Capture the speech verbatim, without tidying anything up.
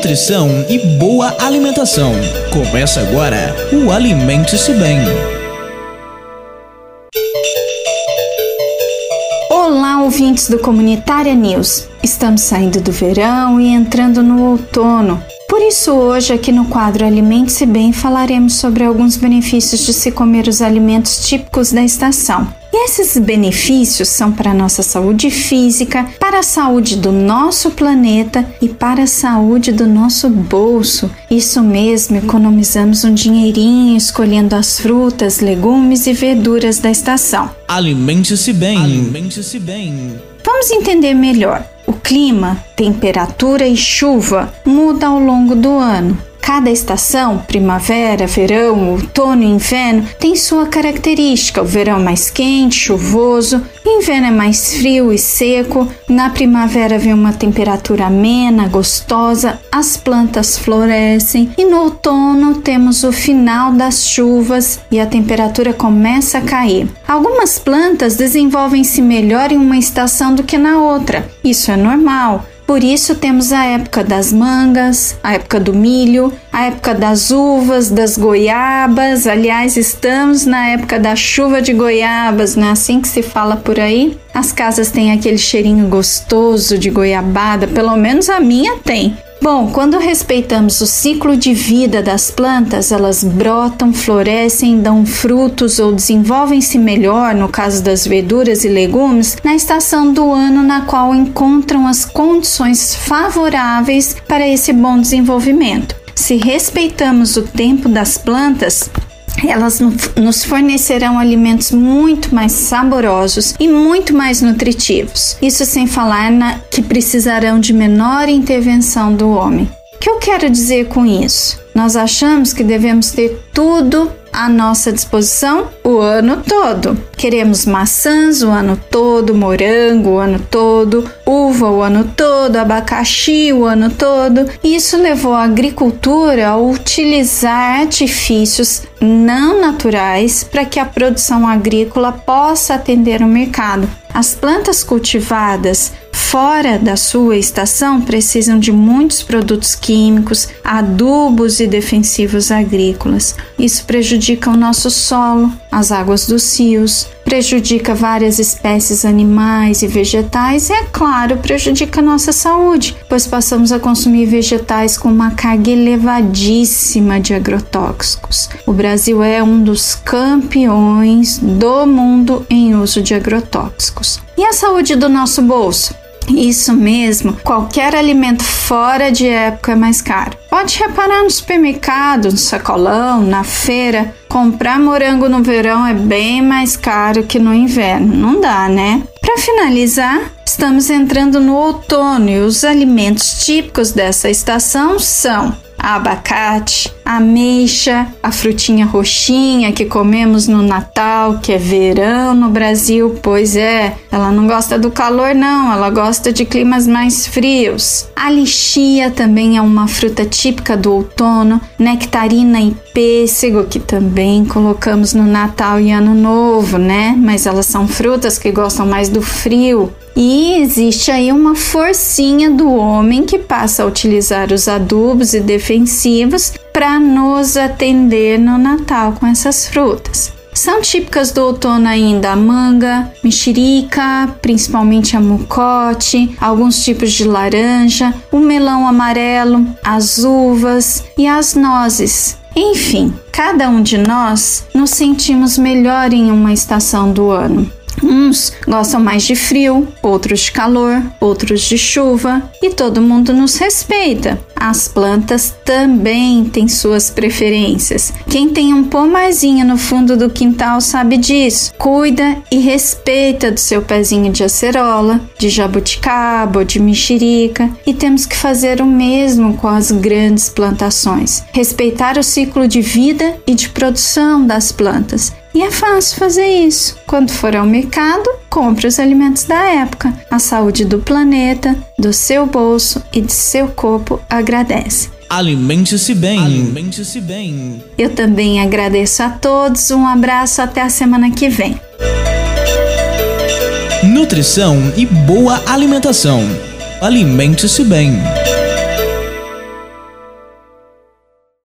nutrição e boa alimentação. Começa agora o Alimente-se Bem. Olá, ouvintes do Comunitária News. Estamos saindo do verão e entrando no outono. Por isso, hoje, aqui no quadro Alimente-se Bem, falaremos sobre alguns benefícios de se comer os alimentos típicos da estação. E esses benefícios são para a nossa saúde física, para a saúde do nosso planeta e para a saúde do nosso bolso. Isso mesmo, economizamos um dinheirinho escolhendo as frutas, legumes e verduras da estação. Alimente-se bem. Alimente-se bem. Vamos entender melhor. O clima, temperatura e chuva muda ao longo do ano. Cada estação, primavera, verão, outono e inverno, tem sua característica. O verão é mais quente, chuvoso, o inverno é mais frio e seco. Na primavera vem uma temperatura amena, gostosa, as plantas florescem e no outono temos o final das chuvas e a temperatura começa a cair. Algumas plantas desenvolvem-se melhor em uma estação do que na outra. Isso é normal. Por isso temos a época das mangas, a época do milho, a época das uvas, das goiabas. Aliás, estamos na época da chuva de goiabas, não é assim que se fala por aí? As casas têm aquele cheirinho gostoso de goiabada, pelo menos a minha tem. Bom, quando respeitamos o ciclo de vida das plantas, elas brotam, florescem, dão frutos ou desenvolvem-se melhor, no caso das verduras e legumes, na estação do ano na qual encontram as condições favoráveis para esse bom desenvolvimento. Se respeitamos o tempo das plantas, elas nos fornecerão alimentos muito mais saborosos e muito mais nutritivos. Isso sem falar na, que precisarão de menor intervenção do homem. O que eu quero dizer com isso? Nós achamos que devemos ter tudo à nossa disposição o ano todo. Queremos maçãs o ano todo, morango o ano todo, uva o ano todo, abacaxi o ano todo. Isso levou a agricultura a utilizar artifícios não naturais para que a produção agrícola possa atender o mercado. As plantas cultivadas fora da sua estação precisam de muitos produtos químicos, adubos e defensivos agrícolas. Isso prejudica o nosso solo, as águas dos rios, prejudica várias espécies animais e vegetais e, é claro, prejudica a nossa saúde, pois passamos a consumir vegetais com uma carga elevadíssima de agrotóxicos. O Brasil é um dos campeões do mundo em uso de agrotóxicos. E a saúde do nosso bolso? Isso mesmo, qualquer alimento fora de época é mais caro. Pode reparar no supermercado, no sacolão, na feira. Comprar morango no verão é bem mais caro que no inverno. Não dá, né? Para finalizar, estamos entrando no outono e os alimentos típicos dessa estação são abacate, ameixa, a frutinha roxinha que comemos no Natal, que é verão no Brasil, pois é, ela não gosta do calor não, ela gosta de climas mais frios. A lichia também é uma fruta típica do outono, nectarina e pêssego, que também colocamos no Natal e Ano Novo, né? Mas elas são frutas que gostam mais do frio. E existe aí uma forcinha do homem que passa a utilizar os adubos e defensivos para nos atender no Natal com essas frutas. São típicas do outono ainda a manga, mexerica, principalmente a mucote, alguns tipos de laranja, o melão amarelo, as uvas e as nozes. Enfim, cada um de nós nos sentimos melhor em uma estação do ano. Uns gostam mais de frio, outros de calor, outros de chuva e todo mundo nos respeita. As plantas também têm suas preferências. Quem tem um pomarzinho no fundo do quintal sabe disso. Cuida e respeita do seu pezinho de acerola, de jabuticaba ou de mexerica. E temos que fazer o mesmo com as grandes plantações. Respeitar o ciclo de vida e de produção das plantas. E é fácil fazer isso. Quando for ao mercado, compre os alimentos da época. A saúde do planeta, do seu bolso e de seu corpo agradece. Alimente-se bem. Alimente-se bem. Eu também agradeço a todos. Um abraço, até a semana que vem. Nutrição e boa alimentação. Alimente-se bem.